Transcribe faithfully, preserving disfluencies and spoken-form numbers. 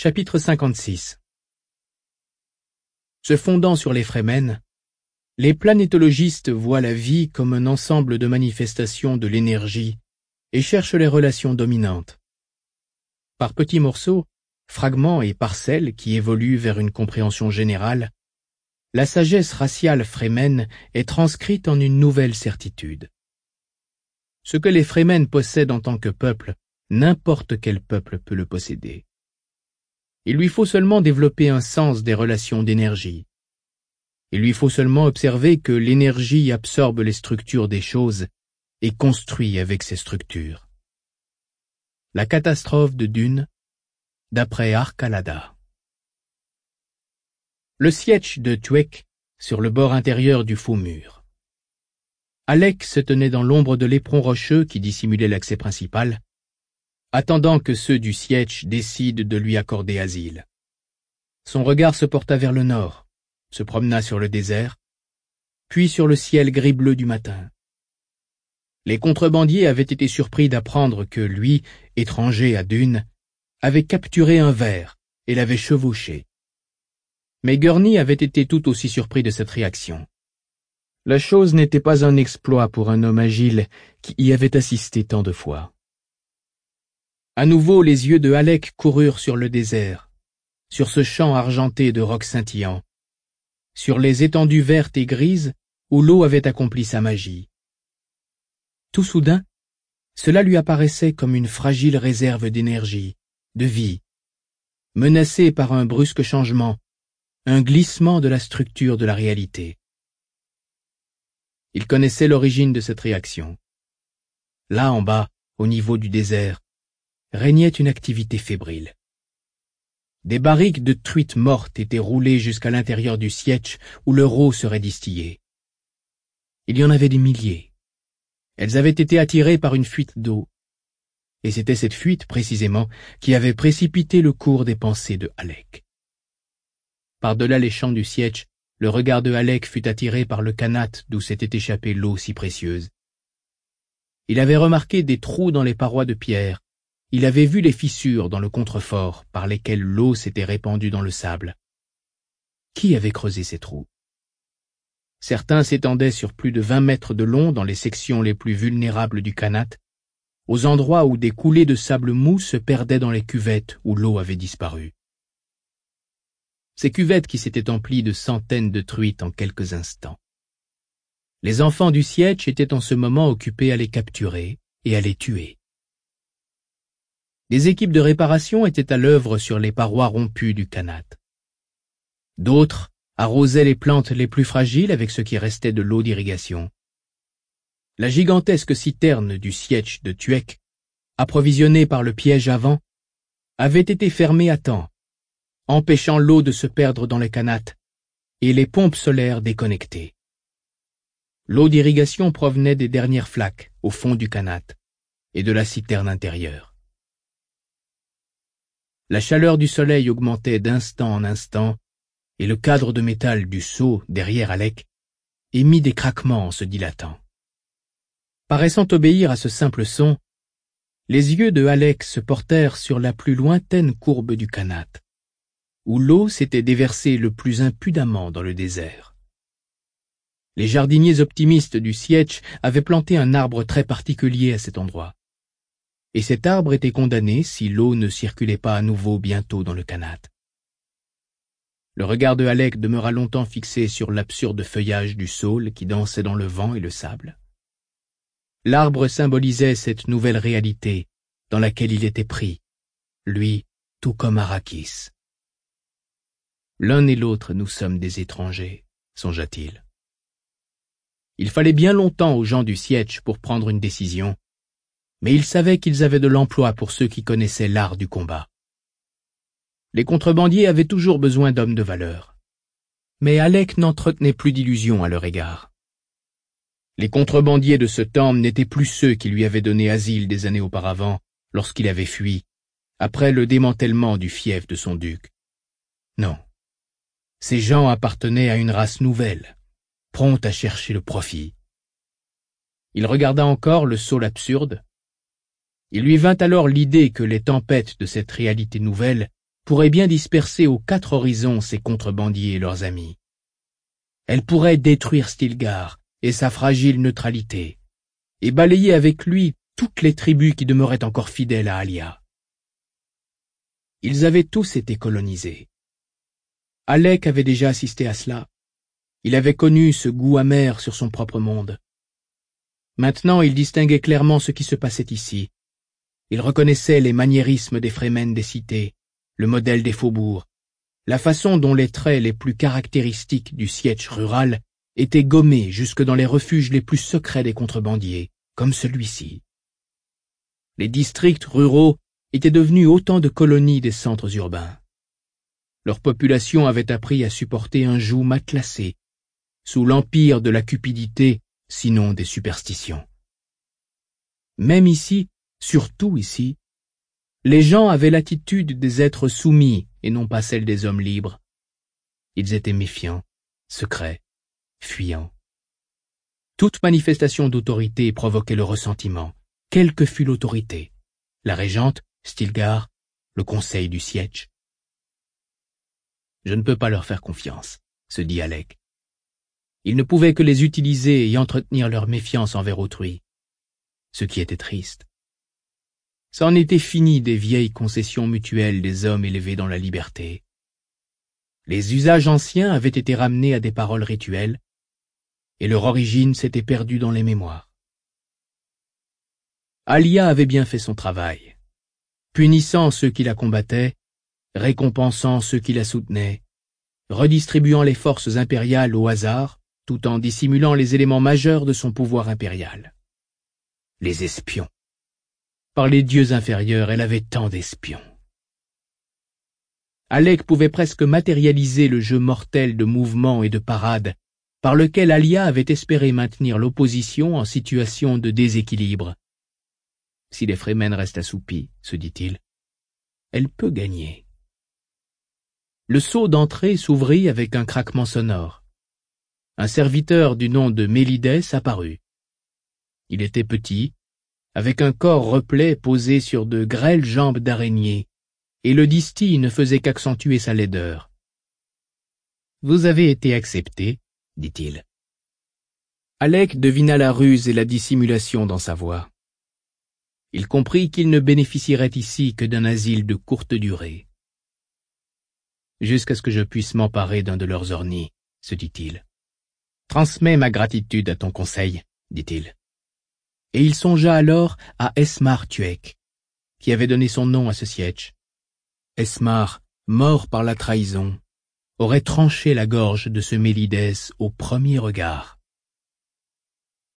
Chapitre cinquante-six. Se fondant sur les Fremen, les planétologistes voient la vie comme un ensemble de manifestations de l'énergie et cherchent les relations dominantes. Par petits morceaux, fragments et parcelles qui évoluent vers une compréhension générale, la sagesse raciale Fremen est transcrite en une nouvelle certitude. Ce que les Fremen possèdent en tant que peuple, n'importe quel peuple peut le posséder. Il lui faut seulement développer un sens des relations d'énergie. Il lui faut seulement observer que l'énergie absorbe les structures des choses et construit avec ces structures. La catastrophe de Dune, d'après Arcalada. Le sietch de Tuek, sur le bord intérieur du faux mur. Alec se tenait dans l'ombre de l'éperon rocheux qui dissimulait l'accès principal, attendant que ceux du sietch décident de lui accorder asile. Son regard se porta vers le nord, se promena sur le désert, puis sur le ciel gris-bleu du matin. Les contrebandiers avaient été surpris d'apprendre que lui, étranger à Dune, avait capturé un ver et l'avait chevauché. Mais Gurney avait été tout aussi surpris de cette réaction. La chose n'était pas un exploit pour un homme agile qui y avait assisté tant de fois. À nouveau, les yeux de Alec coururent sur le désert, sur ce champ argenté de rocs scintillants, sur les étendues vertes et grises où l'eau avait accompli sa magie. Tout soudain, cela lui apparaissait comme une fragile réserve d'énergie, de vie, menacée par un brusque changement, un glissement de la structure de la réalité. Il connaissait l'origine de cette réaction. Là en bas, au niveau du désert, régnait une activité fébrile. Des barriques de truites mortes étaient roulées jusqu'à l'intérieur du sietch où leur eau serait distillée. Il y en avait des milliers. Elles avaient été attirées par une fuite d'eau. Et c'était cette fuite, précisément, qui avait précipité le cours des pensées de Alec. Par-delà les champs du sietch, le regard de Alec fut attiré par le kanat d'où s'était échappée l'eau si précieuse. Il avait remarqué des trous dans les parois de pierre. Il avait vu les fissures dans le contrefort par lesquelles l'eau s'était répandue dans le sable. Qui avait creusé ces trous? Certains s'étendaient sur plus de vingt mètres de long dans les sections les plus vulnérables du kanat, aux endroits où des coulées de sable mou se perdaient dans les cuvettes où l'eau avait disparu. Ces cuvettes qui s'étaient emplies de centaines de truites en quelques instants. Les enfants du sietch étaient en ce moment occupés à les capturer et à les tuer. Des équipes de réparation étaient à l'œuvre sur les parois rompues du kanat. D'autres arrosaient les plantes les plus fragiles avec ce qui restait de l'eau d'irrigation. La gigantesque citerne du sietch de Tuek, approvisionnée par le piège à vent, avait été fermée à temps, empêchant l'eau de se perdre dans les kanats et les pompes solaires déconnectées. L'eau d'irrigation provenait des dernières flaques au fond du kanat et de la citerne intérieure. La chaleur du soleil augmentait d'instant en instant, et le cadre de métal du seau derrière Alec émit des craquements en se dilatant. Paraissant obéir à ce simple son, les yeux de Alec se portèrent sur la plus lointaine courbe du kanat, où l'eau s'était déversée le plus impudemment dans le désert. Les jardiniers optimistes du sietch avaient planté un arbre très particulier à cet endroit. Et cet arbre était condamné si l'eau ne circulait pas à nouveau bientôt dans le kanat. Le regard de Alec demeura longtemps fixé sur l'absurde feuillage du saule qui dansait dans le vent et le sable. L'arbre symbolisait cette nouvelle réalité dans laquelle il était pris, lui, tout comme Arrakis. L'un et l'autre nous sommes des étrangers, songea-t-il. Il fallait bien longtemps aux gens du sietch pour prendre une décision, mais il savait qu'ils avaient de l'emploi pour ceux qui connaissaient l'art du combat. Les contrebandiers avaient toujours besoin d'hommes de valeur. Mais Alec n'entretenait plus d'illusions à leur égard. Les contrebandiers de ce temple n'étaient plus ceux qui lui avaient donné asile des années auparavant, lorsqu'il avait fui, après le démantèlement du fief de son duc. Non. Ces gens appartenaient à une race nouvelle, prompte à chercher le profit. Il regarda encore le saule absurde. Il lui vint alors l'idée que les tempêtes de cette réalité nouvelle pourrait bien disperser aux quatre horizons ses contrebandiers et leurs amis. Elle pourrait détruire Stilgar et sa fragile neutralité, et balayer avec lui toutes les tribus qui demeuraient encore fidèles à Alia. Ils avaient tous été colonisés. Alec avait déjà assisté à cela. Il avait connu ce goût amer sur son propre monde. Maintenant, il distinguait clairement ce qui se passait ici. Il reconnaissait les maniérismes des Fremen des cités, le modèle des faubourgs, la façon dont les traits les plus caractéristiques du siège rural étaient gommés jusque dans les refuges les plus secrets des contrebandiers, comme celui-ci. Les districts ruraux étaient devenus autant de colonies des centres urbains. Leur population avait appris à supporter un joug matelassé, sous l'empire de la cupidité, sinon des superstitions. Même ici, surtout ici, les gens avaient l'attitude des êtres soumis et non pas celle des hommes libres. Ils étaient méfiants, secrets, fuyants. Toute manifestation d'autorité provoquait le ressentiment, quelle que fût l'autorité, la régente, Stilgar, le conseil du siège. Je ne peux pas leur faire confiance, se dit Alec. Ils ne pouvaient que les utiliser et entretenir leur méfiance envers autrui, ce qui était triste. C'en était fini des vieilles concessions mutuelles des hommes élevés dans la liberté. Les usages anciens avaient été ramenés à des paroles rituelles, et leur origine s'était perdue dans les mémoires. Alia avait bien fait son travail, punissant ceux qui la combattaient, récompensant ceux qui la soutenaient, redistribuant les forces impériales au hasard, tout en dissimulant les éléments majeurs de son pouvoir impérial. Les espions. Par les dieux inférieurs, elle avait tant d'espions. Alec pouvait presque matérialiser le jeu mortel de mouvements et de parades par lequel Alia avait espéré maintenir l'opposition en situation de déséquilibre. Si les Fremen restent assoupis, se dit-il, elle peut gagner. Le sceau d'entrée s'ouvrit avec un craquement sonore. Un serviteur du nom de Mélides apparut. Il était petit, avec un corps replet posé sur de grêles jambes d'araignée, et le distil ne faisait qu'accentuer sa laideur. « Vous avez été accepté, » dit-il. Alec devina la ruse et la dissimulation dans sa voix. Il comprit qu'il ne bénéficierait ici que d'un asile de courte durée. « Jusqu'à ce que je puisse m'emparer d'un de leurs ornis, » se dit-il. « Transmets ma gratitude à ton conseil, » dit-il. Et il songea alors à Esmar Tuek, qui avait donné son nom à ce siège. Esmar, mort par la trahison, aurait tranché la gorge de ce Mélides au premier regard.